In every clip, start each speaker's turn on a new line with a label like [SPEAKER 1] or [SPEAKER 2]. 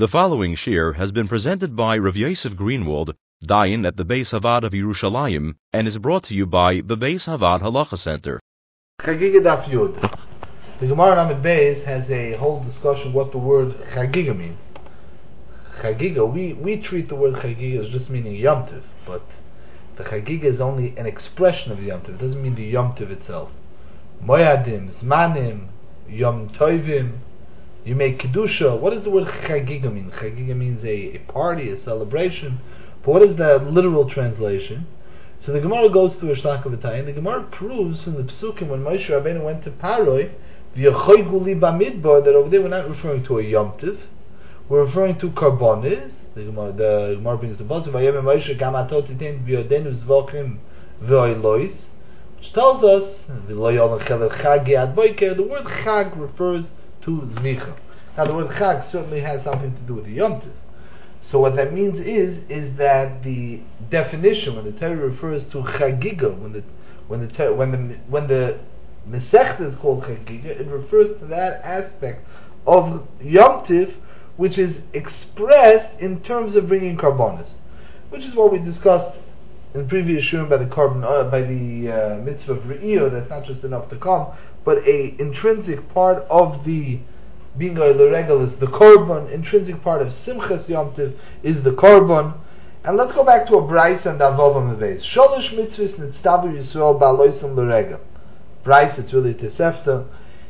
[SPEAKER 1] The following shir has been presented by Rav Yosef Greenwald, Dayan at the Beis Havad of Yerushalayim, and is brought to you by the Beis Havad Halacha Center.
[SPEAKER 2] Chagiga Daf Yud. The Gemara in Amud Beis has a whole discussion what the word Chagiga means. Chagiga, we treat the word Chagiga as just meaning Yom Tov, but the Chagiga is only an expression of the Yom Tov. It doesn't mean the Yom Tov itself. Moyadim, Zmanim, Yom Tovim. You make Kedusha. What does the word Chagiga mean? Chagiga means a party, a celebration. But what is the literal translation? So the Gemara goes through a Shlach of and the Gemara proves from the Pesukim when Moshe Rabbeinu went to Paroi, V'yachoigu li bamidbar, that over there we're not referring to a Yom Tov, we're referring to Karbonis. The Gemara brings the Pasuk, Vayem Moshe gam atot titin b'yodenu zvochim v'oilois, which tells us, the word Chag refers to Zmicha. Now the word Chag certainly has something to do with the Yom Tov. So what that means is that the definition when the Torah refers to Chagiga, when the Masechta is called Chagiga, it refers to that aspect of Yom Tov which is expressed in terms of bringing karbonis, which is what we discussed in the previous shurim by the mitzvah of Re'iyah. That's not just enough to come, but a intrinsic part of the being a l'regel is the korban. Intrinsic part of Simchas Yom Tov is the korban. And let's go back to a Bryce and Avavam Meveis. Sholosh mitzvahs nitztavu Yisrael ba'aloisam l'regel. Bryce, it's really Tesefta.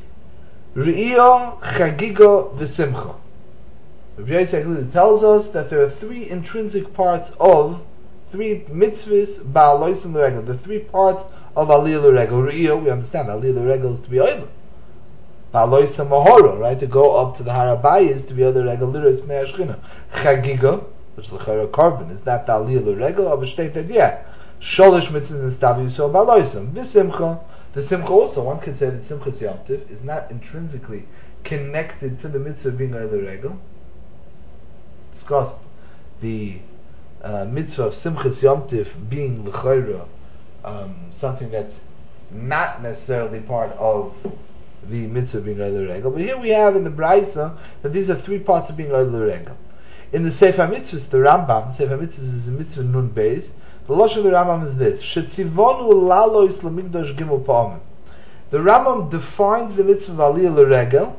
[SPEAKER 2] Re'iyah, Chagiga, v'simcha. Rabbi Yosef tells us that there are three intrinsic parts of three mitzvahs ba'aloisam l'regel. The three parts of Aliyah l'regel. Re'iyah, we understand Aliyah l'regel is to be oilam. Ba'aloisam mahora, right, to go up to the Harabayis to be other regel liris me'ashchina. Chagiga, which is l'chara carbon, is that the Aliyah l'regel of a state idea. Sholish mitzvahs nitztavu Yisrael ba'aloisam. V'simcha, the simcha also, one could say that Simchas Yom Tov is not intrinsically connected to the mitzvah of being a regel. Discussed the mitzvah of Simchas Yom Tov being l'chara something that's not necessarily part of the mitzvah of being Oil Regel. But here we have in the Braisa that these are three parts of being Oil Regel. In the Sefer Mitzvahs, the Rambam, Sefer Mitzvahs is a mitzvah Nun Beis. The Lashon of the Rambam is this: Shetzivonu lalois lamigdash gimel pa'amim. The Rambam defines the mitzvah of Aliyah Regel.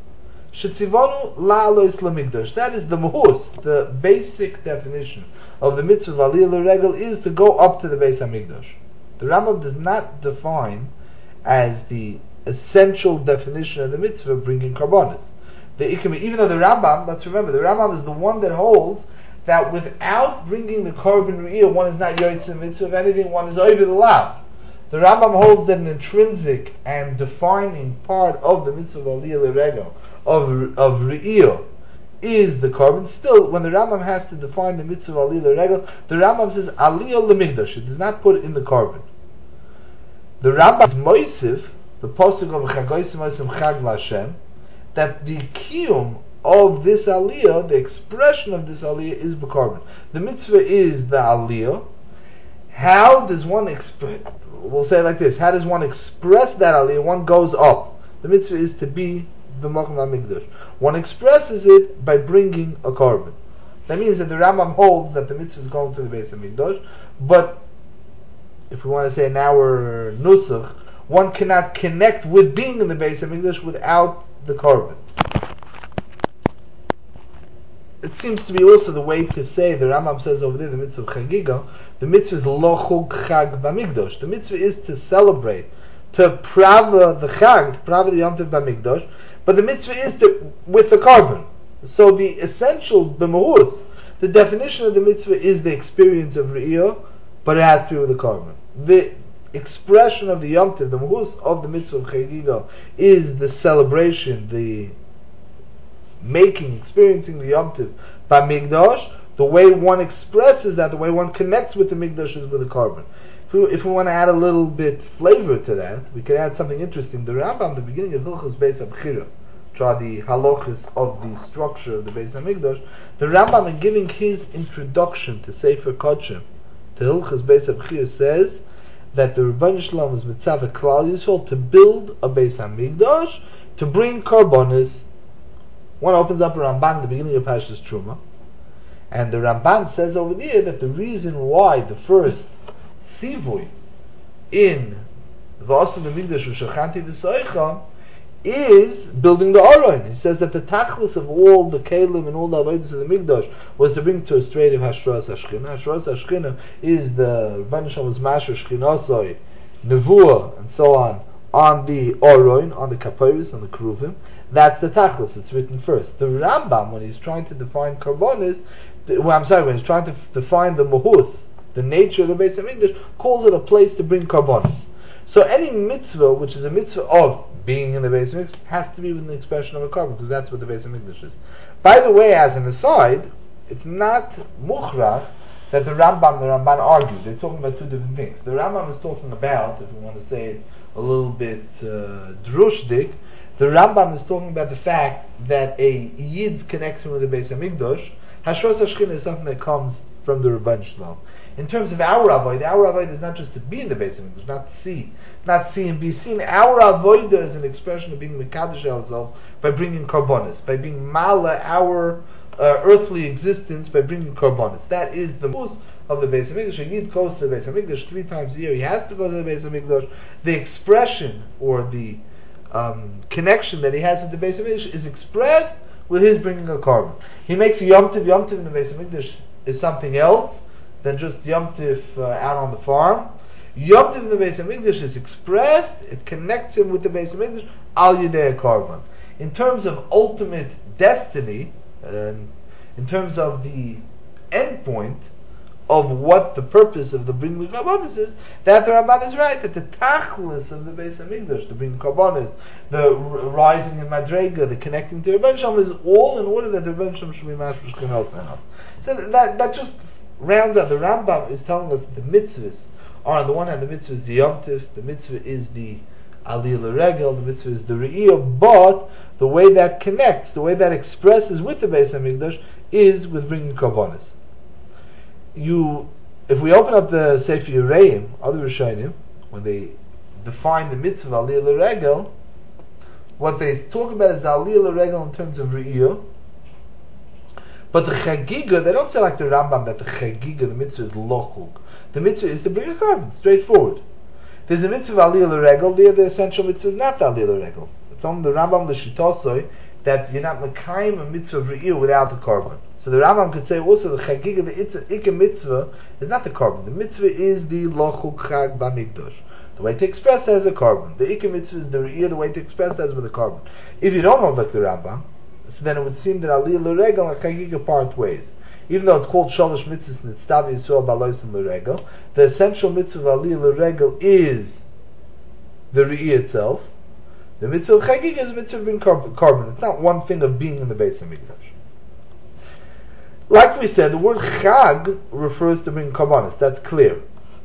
[SPEAKER 2] Shetzivonu lalois lamigdash. That is the mahus, the basic definition of the mitzvah of Aliyah Regel is to go up to the Beis Hamikdash. The Rambam does not define as the essential definition of the mitzvah of bringing karbonis. Even though the Rambam, let's remember, the Rambam is the one that holds that without bringing the korban re'iyah, one is not yoytze mitzvah. If anything, one is over the lav. The Rambam holds that an intrinsic and defining part of the mitzvah of aliyah l'regel, of re'iyah, is the korban. Still, when the Rambam has to define the mitzvah of aliyah l'regel, the Rambam says aliyah l'migdash. It does not put it in the korban. The Rambam is moisif, the posuk of Chagoysim Osim Chag L'Hashem, that the kiyum of this aliyah, the expression of this aliyah, is b'korban. The mitzvah is the aliyah. How does one express? We'll say it like this: how does one express that aliyah? One goes up. The mitzvah is to be b'makom hamikdash. One expresses it by bringing a korban. That means that the Rambam holds that the mitzvah is going to the Beis Hamikdash, but if we want to say in our nusach, one cannot connect with being in the Beis Hamikdash without the korban. It seems to be also the way to say, the Rambam says over there, the mitzvah of Chagiga, the mitzvah is lo chug chag b'mikdash. The mitzvah is to celebrate, to prava the chag, to prava the yom tov b'mikdash, but the mitzvah is to, with the korban. So the essential b'mahus, the definition of the mitzvah is the experience of re'iyah, but it has to do with the korban. The expression of the Yom Tov, the mahus of the mitzvah of Chagiga, is the celebration, the making, experiencing the Yom Tov by Migdash. The way one expresses that, the way one connects with the Migdash is with the korban. If we want to add a little bit flavor to that, we can add something interesting. The Rambam, the beginning of Hilchos Beis Abchira, which are the halachas of the structure of the Beis Hamikdash, the Rambam, in giving his introduction to Sefer Kodshim, to Hilchos Beis Abchira, says that the Rebbeinu Shalom is mitzvah Klal Yisrael to build a Beis Hamikdash, to bring karbonis. One opens up a Ramban at the beginning of Parshas Truma, and the Ramban says over there that the reason why the first Sivui in V'asu B'migdash V'shachanti V'soicham is building the Aron. He says that the tachlis of all the kelim and all the avodas of the Migdash was to bring to a straight of Hashras Hashchina. Hashras Hashchina is the Rebbeinu Shalom was Masher Shchinasoi, Nevuah, and so on the Aron, on the Kapiris, on the Kruvim. That's the tachlis. It's written first. The Rambam, when he's trying to define Karbonis, when he's trying to define the Mahus, the nature of the Beis HaMikdash, calls it a place to bring Karbonis. So any mitzvah, which is a mitzvah of being in the Beis HaMikdash, has to be within the expression of a carbon, because that's what the Beis HaMikdash is. By the way, as an aside, it's not mukhrach that the Ramban argued. They're talking about two different things. The Rambam is talking about, if we want to say it a little bit drushdik, the Rambam is talking about the fact that a Yid's connection with the Beis HaMikdash, Hashras Hashchina, is something that comes from the Rebbeinu Shalom. In terms of our avodah is not just to be in the Beis HaMikdash, not see and be seen. Our avodah is an expression of being mekadosh ourselves by bringing karbonis, by being mala our earthly existence by bringing karbonis. That is the most of the Beis HaMikdash. A Yid goes to the Beis HaMikdash 3 times a year. He has to go to the Beis HaMikdash. The expression or the connection that he has with the Beis HaMikdash is expressed with his bringing a carbon. He makes a Yom Tov. Yom Tov in the Beis HaMikdash is something else than just Yom Tov out on the farm. Yom Tov in the Beis HaMikdash is expressed, it connects him with the Beis HaMikdash, Al Yidei Karban. In terms of ultimate destiny, in terms of the end point of what the purpose of the bringing of Karbanis is, that the Ramban is right, that the tachlis of the Beis HaMikdash, the bringing Karbanis, the rising in Madrega, the connecting to Rebbeinu Shalom, is all in order that the Rebbeinu Shalom should be mashmash Kanal Sanat. So that just rounds out. The Rambam is telling us that the mitzvahs are, on the one hand, the mitzvah is the Yom Tov, the mitzvah is the Aliyah L'Regel, the mitzvah is the Re'iyah, but the way that connects, the way that expresses with the Beis HaMikdash is with bringing Karbonis. If we open up the Sefer Yereim, other Rishonim, when they define the mitzvah Aliyah L'Regel, what they talk about is the Aliyah L'Regel in terms of Re'iyah. But the Chagiga, they don't say like the Rambam that the Chagiga, the mitzvah is lochuk. The mitzvah is to bring a carbon, straightforward. There's a mitzvah Aliyah L'Regel, the essential mitzvah is not the Aliyah L'Regel. It's on the Rambam L'Shitosoi that you're not Mekayim a mitzvah of Re'iyah without the carbon. So the Rambam could say also the Chagiga, the Ikka mitzvah, is not the carbon. The mitzvah is the lochuk chag b'mikdash. The way to express that is a carbon. The Ikka mitzvah is the Re'iyah, the way to express that is with a carbon. If you don't hold like the Rambam, so then it would seem that Aliyah L'Regel and Chagiga part ways. Even though it's called Shalosh Mitzvahs and it's Tav Yisrael Balosim L'Regel, the essential mitzvah of Aliyah L'Regel is the Re'iyah itself. The mitzvah of Chagiga is a mitzvah of being carbon. It's not one thing of being in the Beis HaMikdash. Like we said, the word Chag refers to being karbonis. That's clear.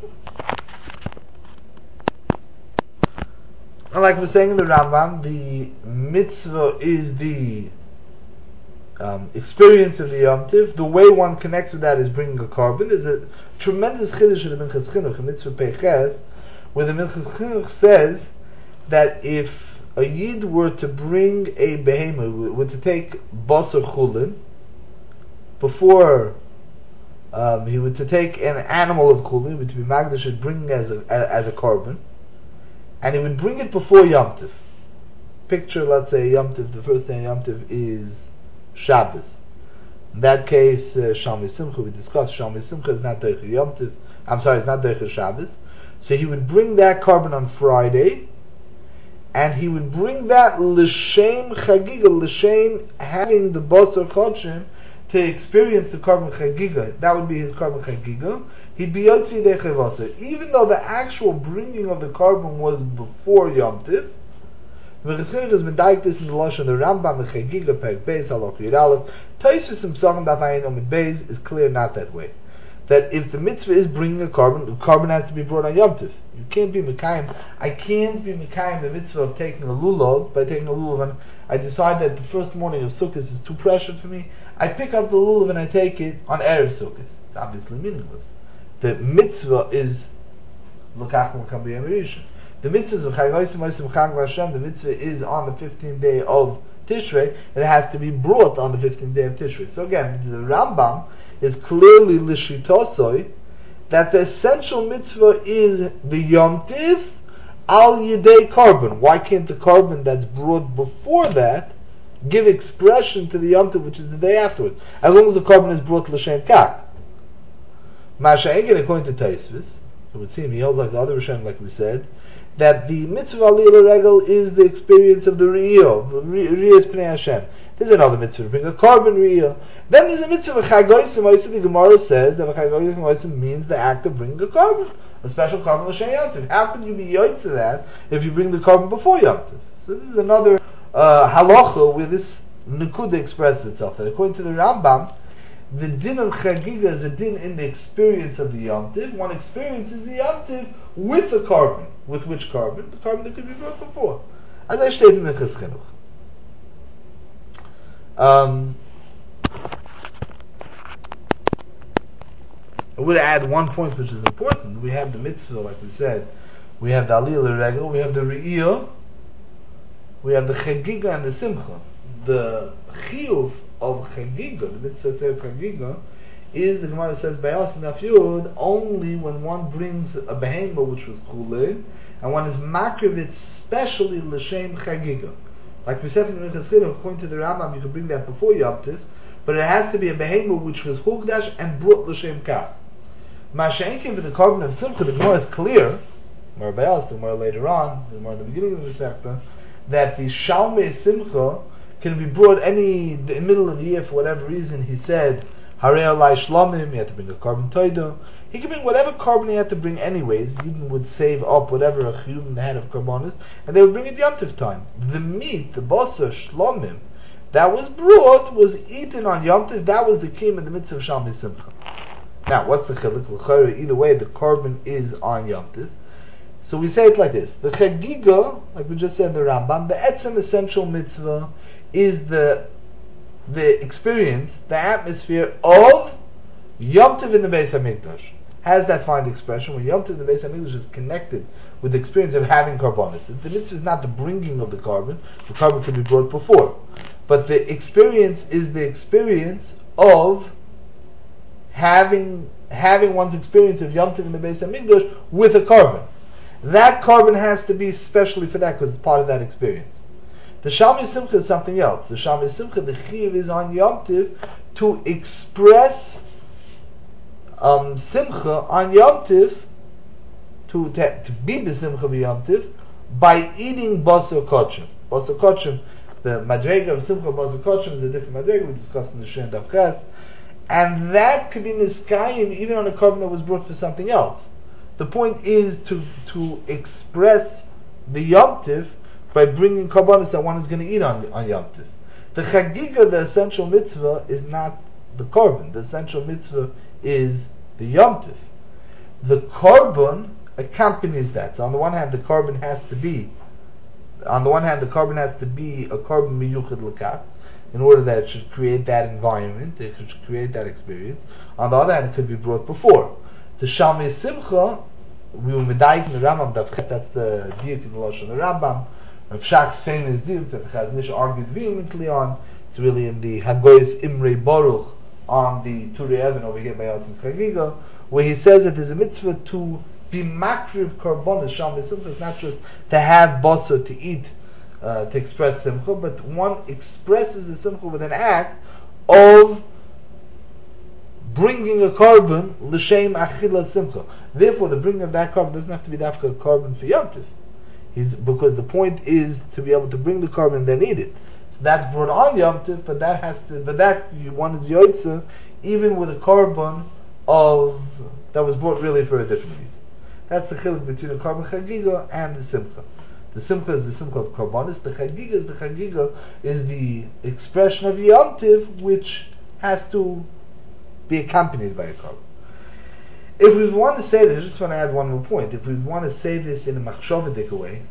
[SPEAKER 2] And like we're saying in the Rambam, the mitzvah is the experience of the Yom Tiv. The way one connects with that is bringing a carbon. There's a tremendous chiddush in the Minchas Chinuch, a mitzvah Peiches, where the Minchas Chinuch says that if a Yid were to bring a behemoth, were to take basar chulin, before he were to take an animal of chulin, would to be magdash, should bring as a carbon, and he would bring it before Yom Tiv. Picture, let's say Yom Tiv, the first day of Yom Tiv is Shabbos. In that case, Shalmei Simcha, we discussed Shalmei Simcha is not Deicher Yom Tiv. It's not Deicher Shabbos. So he would bring that carbon on Friday, and he would bring that l'shem chagiga, l'shem having the basar kodshim to experience the carbon chagiga. That would be his carbon chagiga. He'd be yotzi deicher vaser, even though the actual bringing of the carbon was before Yom Tiv. V'cheschilach has been diked this in the Lashon the Rambam, the Chagiga, Perek Beis, Halach Yud Aleph. Tosfos himself in Daf Ayin Amud Beis is clear not that way. That if the mitzvah is bringing a carbon, the carbon has to be brought on Yom Tiv. You can't be Mekayim. I can't be Mekayim the mitzvah of taking a lulav, by taking a lulav, and I decide that the first morning of Sukkot is too precious for me. I pick up the lulav and I take it on Erev Sukkot. It's obviously meaningless. The mitzvah is L'kach L'kam B'Yom Rishon. The mitzvah of Chag Osim Osim Chag L'Hashem, the mitzvah is on the 15th day of Tishrei, it has to be brought on the 15th day of Tishrei. So again, the Rambam is clearly l'shitosoi that the essential mitzvah is the Yom Tiv al yedei carbon. Why can't the carbon that's brought before that give expression to the Yom Tiv, which is the day afterwards, as long as the carbon is brought l'shem kach? Masha'egin, according to Taisvis, it would seem he holds like the other Rishonim, like we said, that the mitzvah aliyah l'regel is the experience of the Re'iyah, Re'iyah's Pnei Hashem. There's another mitzvah to bring a carbon Re'iyah. Then there's a mitzvah of Chagoysim. The Gemara says that Chagoysim means the act of bringing a carbon, a special carbon l'shem Yom Tov. How could you be yoyt to that if you bring the carbon before Yom Tov? So this is another halacha where this nekuda expresses itself. That according to the Rambam, the din of Chagiga is a din in the experience of the Yom Tiv. One experiences the Yom Tiv with the carbon. With which carbon? The carbon that could be brought before. As I stated in the Chinuch. I would add one point which is important. We have the mitzvah, like we said. We have the aliyah l'regel. We have the re'iyah. We have the Chagiga and the Simcha. The chiyuv of Chagiga, the mitzvah of Chagiga, is, the Gemara says, Bayas and Afyud, only when one brings a behemah which was kulin, and one is makriv it specially l'shem Chagiga. Like we said in the Minchas Chinuch, according to the Rambam, you can bring that before Yom Tiv, but it has to be a behemah which was hukdash and brought l'shem kach. Masha'enkin for the carbon of Simcha, the Gemara is clear, Gemara Bayas, the Gemara later on, the Gemara at the beginning of the sector, that the Shalmei Simcha can be brought in the middle of the year for whatever reason. He said, Harei Alai Shlomim, he had to bring a carbon toido. He could bring whatever carbon he had to bring anyways. Yidden would save up whatever a chiyuv had of carbonis, and they would bring it Yom Tov time. The meat, the basa Shlomim, that was brought, was eaten on Yom Tov. That was the kiyum in the midst of Shalmei Simcha. Now, what's the chiluk? L'chayre, either way, the carbon is on Yom Tov. So we say it like this: the Chagiga, like we just said in the Rambam, the etzem essential mitzvah is the experience, the atmosphere of Yom Tov in the Beis HaMikdash. Has that fine expression when Yom Tov in the Beis HaMikdash is connected with the experience of having carbonis. The mitzvah is not the bringing of the carbon could be brought before. But the experience is the experience of having one's experience of Yom Tov in the Beis HaMikdash with a carbon. That carbon has to be specially for that because it's part of that experience. The Shalmei Simcha is something else. The Shalmei Simcha, the Chiyuv is on Yom Tiv to express Simcha on Yom Tiv, to be the Simcha of Yom Tiv by eating Basar Kochim. Basar Kochim, the Madrega of Simcha Basar Kochim is a different Madrega we discussed in the Shen Daf Ches, and that could be Niskayim even on a carbon that was brought for something else. The point is to express the Yom Tiv by bringing karbanos that one is going to eat on Yom Tiv. The Chagiga, the essential mitzvah, is not the carbon. The essential mitzvah is the Yom Tiv. The carbon accompanies that. So on the one hand, the carbon has to be a carbon miyuchad l'kat, in order that it should create that environment, it should create that experience. On the other hand, it could be brought before. The Shalmei Simcha, we were medayik in the Rambam, that's the diuk in the Lashon the Rambam. Rav Shach's famous diuk that Chazon Ish argued vehemently on. It's really in the Hagoyis Imrei Baruch on the Turei Even over here by Yasin Chagiga, where he says that there's a mitzvah to be makriv karbonis. Shalmei Simcha is not just to have basa to eat, to express simcha, but one expresses the simcha with an act of bringing a carbon l'shem achila simcha. Therefore, the bringing of that carbon doesn't have to be dafka a carbon for Yom Tov, because the point is to be able to bring the carbon and then eat it. So that's brought on Yom Tov, but one is yoytze even with a carbon that was brought really for a different reason. That's the chiluk between the carbon chagiga and the simcha. The simcha is the simcha of karbonis. The chagiga is the expression of Yom Tov, which has to be accompanied by a carbon. If we want to say this, I just want to add one more point. If we want to say this in a machshovadik way,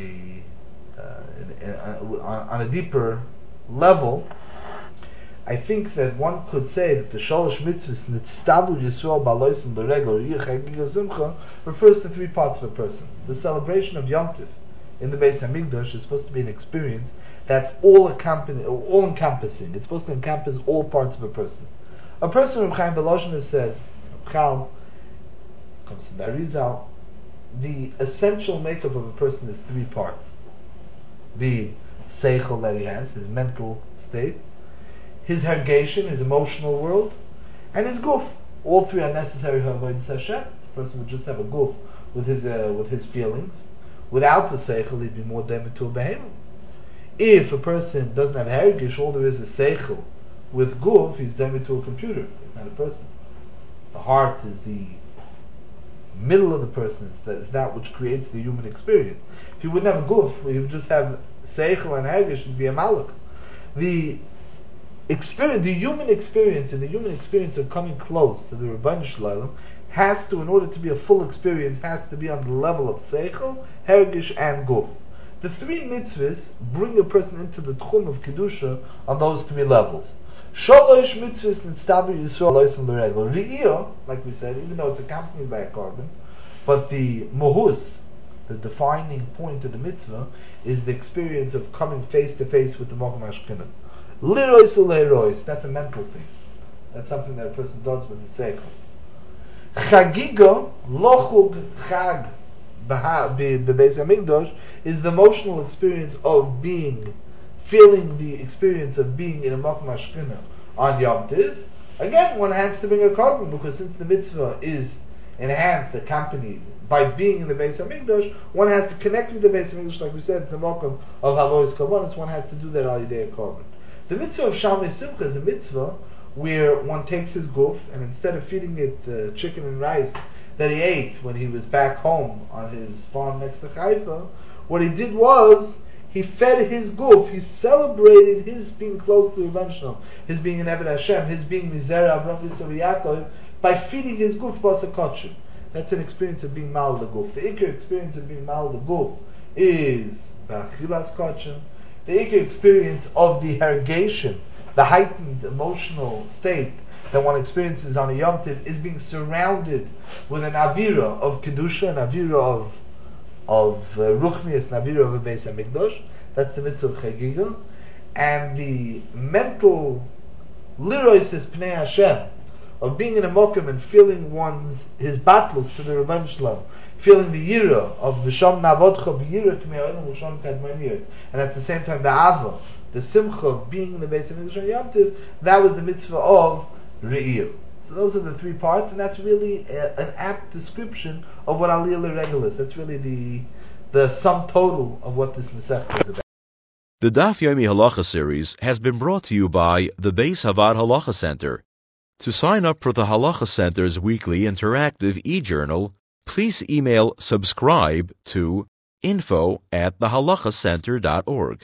[SPEAKER 2] on a deeper level, I think that one could say that the Shalosh Mitzvahs Nitztavu Yisrael Balois and L'Regel Chagiga Simcha refers to three parts of a person. The celebration of Yom Tov in the Beis Hamikdash is supposed to be an experience that's all encompassing. It's supposed to encompass all parts of a person. A person, Reb Chaim Volozhiner says, Chal comes from the Arizal, the essential makeup of a person is three parts: the seichel that he has, his mental state, his hergation, his emotional world, and his guf. All three are necessary for avodas Hashem. A person would just have a guf with his feelings. Without the seichel, he'd be more demi to a behemoth. If a person doesn't have hergish, all there is seichel with guf, he's demi to a computer. He's not a person. The heart is the middle of the person. It's that which creates the human experience. If you wouldn't have a guf, you would just have seichel and hergish, it'd be a malach. The human experience, and the human experience of coming close to the Rebbeinu Shalom has to, in order to be a full experience, has to be on the level of seichel, hergish, and guf. The three mitzvahs bring a person into the tchum of kedusha on those three levels. Sholosh mitzvahs nitzaber Yisrael loisem l'regel. Re'iyah, like we said, even though it's accompanied by a carbon, but the mohus, the defining point of the mitzvah, is the experience of coming face to face with the Mokum HaShekhinah. Lirois uleirois, that's a mental thing. That's something that a person does with his seichel. Chagiga, lochug chag bebeis hamikdash, is the emotional experience of feeling the experience of being in a Mokum HaShekhinah on Yom Tiv. Again, one has to bring a carbon, because since the mitzvah is enhanced, accompanied by being in the Beis Hamikdash, one has to connect with the Beis Hamikdash, like we said, it's a Mokum of Havois Karbonos, one has to do that al yidei carbon. The mitzvah of Shalmei Simcha is a mitzvah where one takes his guf, and instead of feeding it chicken and rice that he ate when he was back home on his farm next to Haifa, what he did was, he fed his guf, he celebrated his being close to the Rebbeinu Shalom, his being an Eved Hashem, his being Mizera Avraham Yitzchak Yaakov, by feeding his guf Basa Kotchim. That's an experience of being Mal the guf. The Iker experience of being Mal the guf is B'achilas Kotchim. The Iker experience of the hergation, the heightened emotional state that one experiences on a Yom Tiv, is being surrounded with an avira of kedusha, an avira of ruchnius, an avira of a Beis Hamikdash. That's the mitzvah of chagiga, and the mental liroisis pnei Hashem of being in a mokum and feeling his battles to the Rebbeinu Shalom, feeling the yira of v'sham navodcha v'yira k'mei ha'olam v'sham kadmoniyos, and at the same time the ava, the simcha of being in the Beis Hamikdash on Yom Tiv, that was the mitzvah of re'iyah. So those are the three parts, and that's really an apt description of what Aliyah L'Regel is. That's really the sum total of what this Masechta is about.
[SPEAKER 1] The Daf Yomi Halacha series has been brought to you by the Beis Havad Halacha Center. To sign up for the Halacha Center's weekly interactive e-journal, please email subscribe to info@thehalachacenter.org.